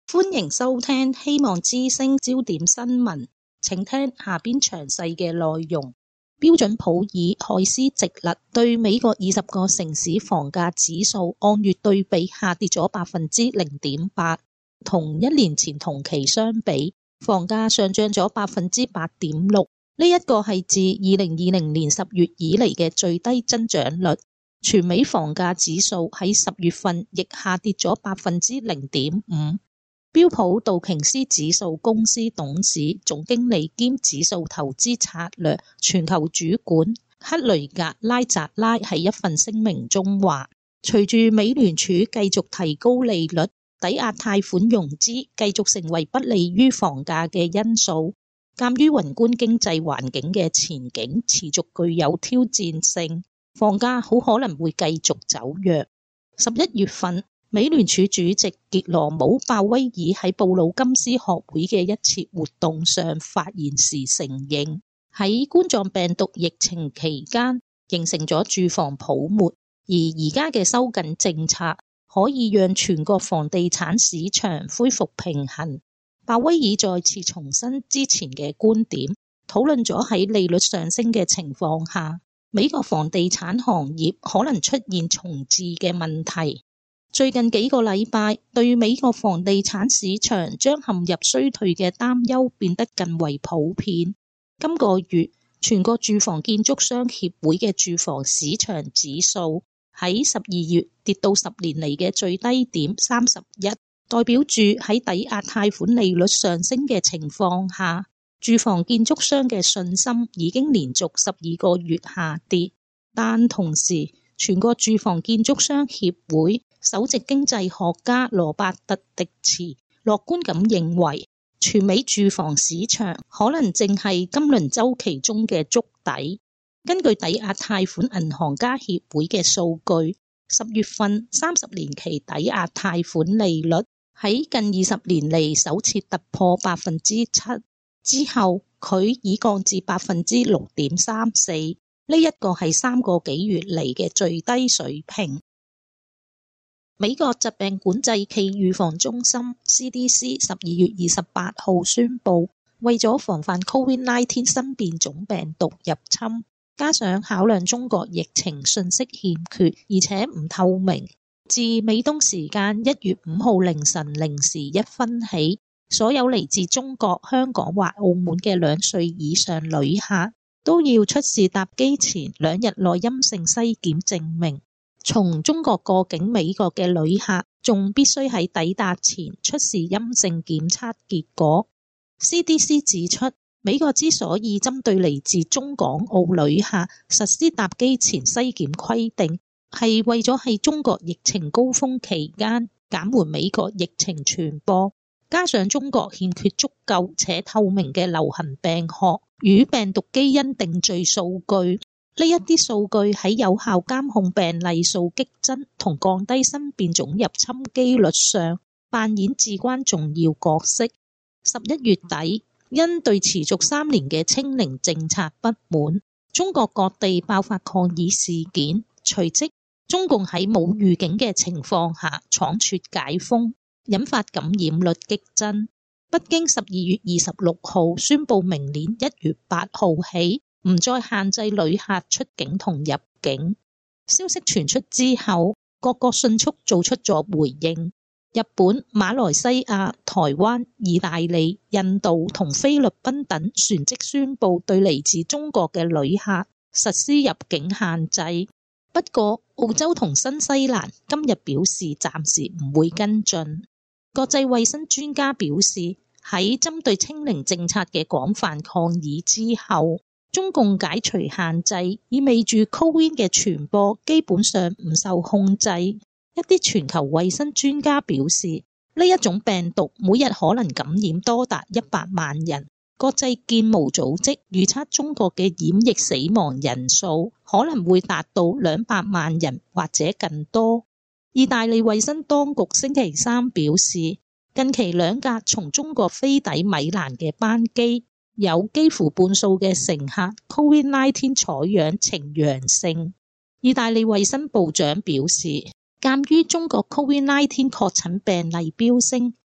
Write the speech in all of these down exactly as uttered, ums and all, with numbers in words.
歡迎收聽希望之聲焦點新聞，請聽下邊詳細嘅內容。標準普爾海思直率對美國二十個城市房價指數按月對比下跌咗百分之零點八，同一年前同期相比，房價上漲咗百分之八點六。呢一個係自二零二零年十月以嚟嘅最低增長率。全美房價指數喺十月份亦下跌咗百分之零點五。標普道瓊斯指數公司董事總經理兼指數投資策略全球主管克雷格拉扎拉喺一份聲明中話，隨住美聯儲繼續提高利率，抵押貸款融資繼續成為不利於房價嘅因素。鑒於宏觀經濟環境嘅前景持續具有挑戰性，房價好可能會繼續走弱。十一月份，美聯儲主席傑羅姆鮑威爾喺布魯金斯學會嘅一次活動上發言時承認，喺冠狀病毒疫情期間形成咗住房泡沫，而而家嘅收緊政策可以讓全國房地產市場恢復平衡。鮑威爾再次重申之前嘅觀點，討論咗喺利率上升嘅情況下，美國房地產行業可能出現重置嘅問題。最近幾個禮拜，對美國房地產市場將陷入衰退嘅擔憂變得更為普遍。今個月，全國住房建築商協會嘅住房市場指數喺十二月跌到十年嚟嘅最低點三十一，代表住喺抵押貸款利率上升嘅情況下，住房建築商嘅信心已經連續十二個月下跌。但同時，全國住房建築商協會首席經濟學家羅伯特迪茨樂觀咁認為，全美住房市場可能正係今輪週期中嘅築底。根據抵押貸款銀行家協會嘅數據，十月份三十年期抵押貸款利率喺近二十年嚟首次突破百分之七，之後佢已降至百分之六點三四。呢一個係三個幾月嚟嘅最低水平。美國疾病管制暨預防中心 C D C 十二月二十八號宣布，為咗防範 COVID 十九 新變種病毒入侵，加上考量中國疫情信息欠缺而且唔透明，自美東時間一月五號凌晨零時一分起，所有嚟自中國、香港或澳門嘅兩歲以上旅客都要出示搭機前兩日內陰性篩檢證明。從中國過境美國嘅旅客仲必須喺抵達前出示陰性檢測結果。C D C 指出，美國之所以針對嚟自中港澳旅客實施搭機前篩檢規定，係為咗喺中國疫情高峰期間減緩美國疫情傳播，加上中國欠缺足夠且透明嘅流行病學與病毒基因定序數據。呢一啲數據喺有效監控病例數激增同降低新變種入侵機率上扮演至關重要角色。十一月底，因對持續三年嘅清零政策不滿，中國各地爆發抗議事件，隨即中共喺冇預警嘅情況下倉促解封，引發感染率激增。北京十二月二十六號宣布明年一月八號起唔再限制旅客出境同入境。消息傳出之後，各國迅速做出咗回應。日本、馬來西亞、台灣、意大利、印度同菲律賓等旋即宣布對嚟自中國嘅旅客實施入境限制。不過，澳洲同新西蘭今日表示暫時唔會跟進。國際衛生專家表示，喺針對清零政策嘅廣泛抗議之後，中共解除限制，意味住 COVID 嘅傳播基本上唔受控制。一啲全球衛生專家表示，呢一種病毒每日可能感染多達一百萬人。國際健務組織預測中國嘅染疫死亡人數可能會達到兩百萬人或者更多。意大利衛生當局星期三表示，近期兩架從中國飛抵米蘭嘅班機，有幾乎半數嘅乘客 COVID 十九 採樣呈陽性。意大利衛生部長表示，鑒於中國 COVID 十九 確診病例飆升，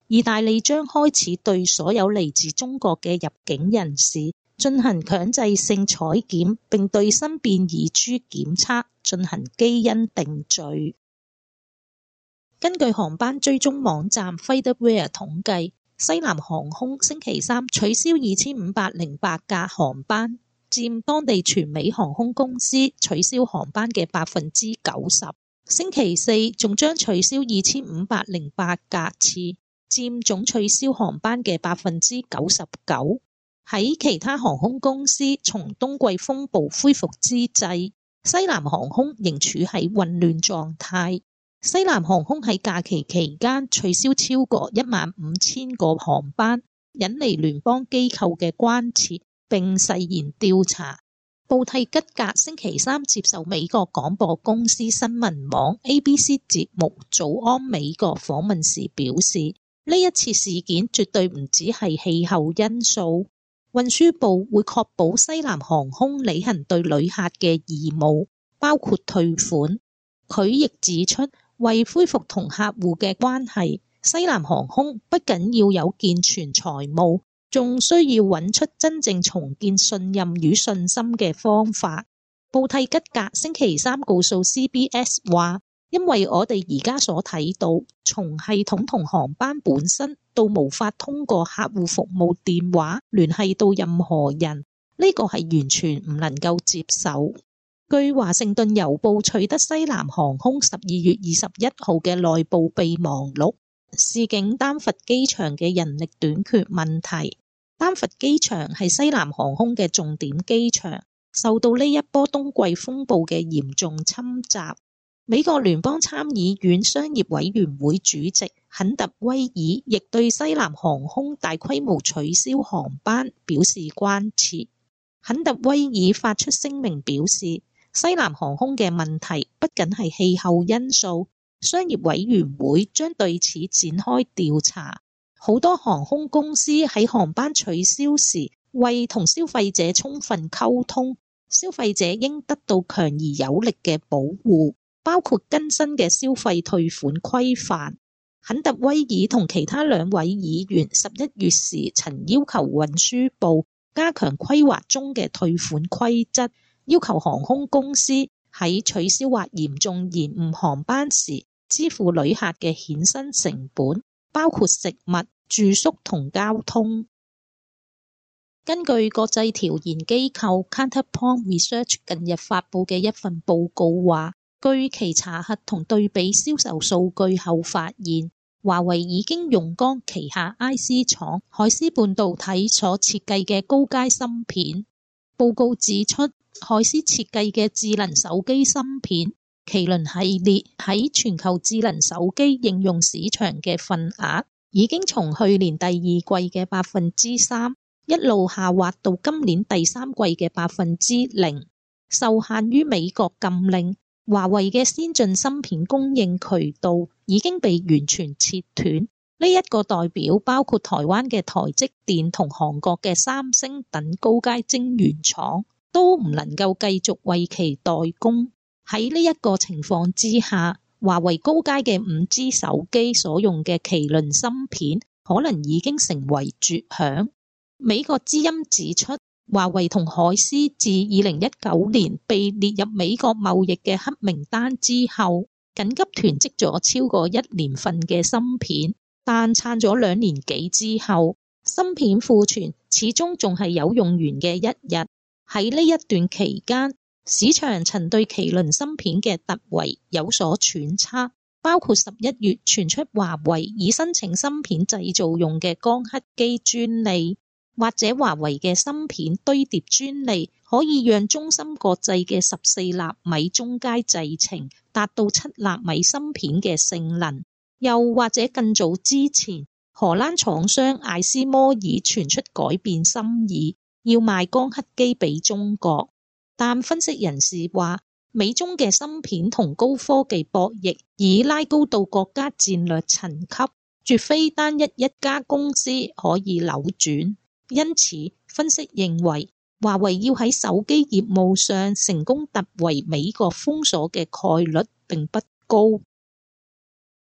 意大利將開始對所有嚟自中國嘅入境人士進行強制性採檢，並對新變異株檢測進行基因定序。根據航班追蹤網站 FlightAware 統計，西南航空星期三取消二千五百零八架航班，佔當地全美航空公司取消航班嘅百分之九十。星期四仲將取消二千五百零八架次，佔總取消航班嘅百分之九十九。喺其他航空公司從冬季風暴恢復之際，西南航空仍處喺混亂狀態。西南航空喺假期期間取消超過一萬五千個航班，引嚟聯邦機構嘅關切，並誓言調查。布蒂吉格星期三接受美國廣播公司新聞網 A B C 節目早安美國訪問時表示，呢一次事件絕對唔只係氣候因素。運輸部會確保西南航空履行對旅客嘅義務，包括退款。佢亦指出，為恢復同客戶嘅關係，西南航空不僅要有健全財務，仲需要揾出真正重建信任與信心嘅方法。布蒂吉格星期三告訴 C B S 話，因為我哋而家所睇到，從系統同航班本身到無法通過客戶服務電話聯繫到任何人，呢個係完全唔能夠接受。據華盛頓郵報取得西南航空十二月二十一號嘅內部備忘錄，示警丹佛機場嘅人力短缺問題。丹佛機場係西南航空嘅重點機場，受到呢一波冬季風暴嘅嚴重侵襲。美國聯邦參議院商業委員會主席肯特威爾亦對西南航空大規模取消航班表示關切。肯特威爾發出聲明表示，西南航空嘅問題不僅係氣候因素，商業委員會將對此展開調查。好多航空公司喺航班取消時，為同消費者充分溝通，消費者應得到強而有力嘅保護，包括更新嘅消費退款規範。肯特威爾同其他兩位議員十一月時曾要求運輸部加強規劃中嘅退款規則，要求航空公司喺取消或嚴重延誤航班時支付旅客嘅衍生成本，包括食物、住宿同交通。根據國際調研機構 Counterpoint Research 近日發布嘅一份報告話，據其查核同對比銷售數據後發現，華為已經用光旗下 I C 廠海思半導體所設計嘅高階芯片。報告指出，海思設計嘅智能手機芯片麒麟系列喺全球智能手機應用市場嘅份額已經從去年第二季嘅百分之三一路下滑到今年第三季嘅百分之零。受限於美國禁令，華為嘅先進芯片供應渠道已經被完全切斷。呢一個代表包括台灣嘅台積電同韓國嘅三星等高階晶圓廠都唔能夠繼續為其代工。喺呢一個情況之下，華為高階嘅五 G 手機所用嘅麒麟芯片可能已經成為絕響。美國之音指出，華為同海思自二零一九年被列入美國貿易嘅黑名單之後，緊急囤積咗超過一年份嘅芯片，但撐咗兩年幾之後，芯片庫存始終仲係有用完嘅一日。喺呢一段期間，市場曾對麒麟芯片嘅突圍有所揣測，包括十一月傳出華為已申請芯片製造用嘅光刻機專利，或者華為嘅芯片堆疊專利可以讓中芯國際嘅十四納米中階製程達到七納米芯片嘅性能，又或者更早之前，荷蘭廠商艾斯摩爾傳出改變心意，要賣光刻機俾中國。但分析人士話，美中嘅芯片同高科技博弈已拉高到國家戰略層級，絕非單一一家公司可以扭轉。因此，分析認為華為要喺手機業務上成功突圍美國封鎖嘅概率並不高。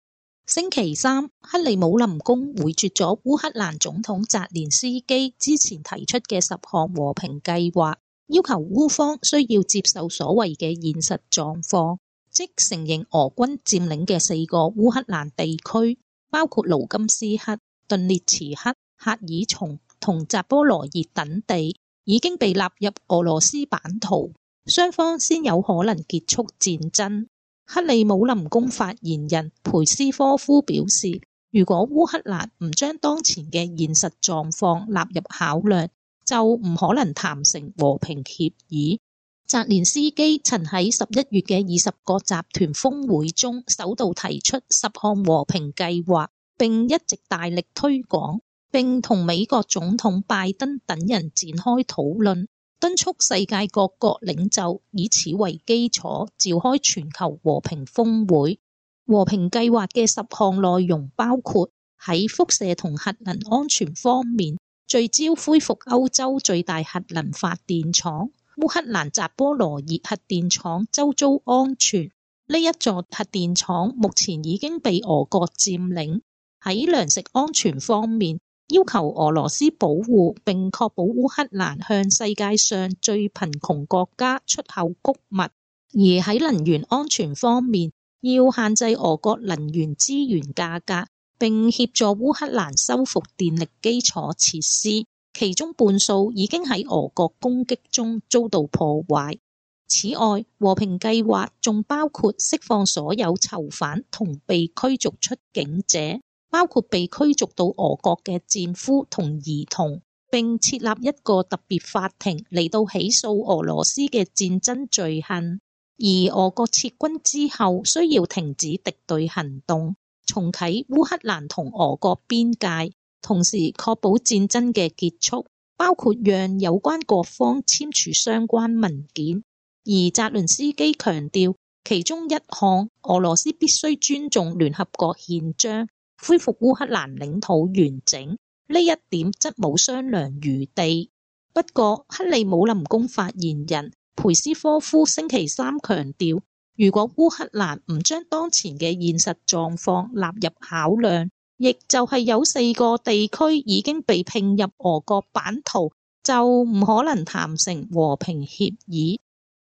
星期三，克里姆林宮回絕咗烏克蘭總統澤連斯基之前提出嘅十項和平計劃，要求烏方需要接受所謂嘅現實狀況，即承認俄軍佔領嘅四個烏克蘭地區，包括盧甘斯克、頓涅茨克、赫爾松同扎波羅熱等地，已經被納入俄羅斯版圖，雙方先有可能結束戰爭。克里姆林宮發言人佩斯科夫表示，如果烏克蘭唔將當前嘅現實狀況納入考量，就唔可能談成和平協議。澤連斯基曾喺十一月嘅二十個集團峰會中首度提出十項和平計劃，並一直大力推廣，並同美國總統拜登等人展開討論，敦促世界各國領袖以此為基礎召開全球和平峰會。和平計劃嘅十項內容包括喺輻射同核能安全方面聚焦恢復歐洲最大核能發電廠烏克蘭扎波羅熱核電廠周遭安全。呢一座核電廠目前已經被俄國佔領。喺糧食安全方面，要求俄羅斯保護並確保烏克蘭向世界上最貧窮國家出口穀物，而喺能源安全方面，要限制俄國能源資源價格，並協助烏克蘭修復電力基礎設施，其中半數已經喺俄國攻擊中遭到破壞。此外，和平計劃仲包括釋放所有囚犯同被驅逐出境者，包括被驅逐到俄國嘅戰俘同兒童，並設立一個特別法庭嚟到起訴俄羅斯嘅戰爭罪行。而俄國撤軍之後，需要停止敵對行動，重啟烏克蘭同俄國邊界，同時確保戰爭嘅結束，包括讓有關各方簽署相關文件。而澤倫斯基強調，其中一項俄羅斯必須尊重聯合國憲章，恢復烏克蘭領土完整，呢一點則冇商量餘地。不過，克里姆林宮發言人佩斯科夫星期三強調，如果烏克蘭唔將當前嘅現實狀況納入考量，亦就係有四個地區已經被併入俄國版圖，就唔可能談成和平協議。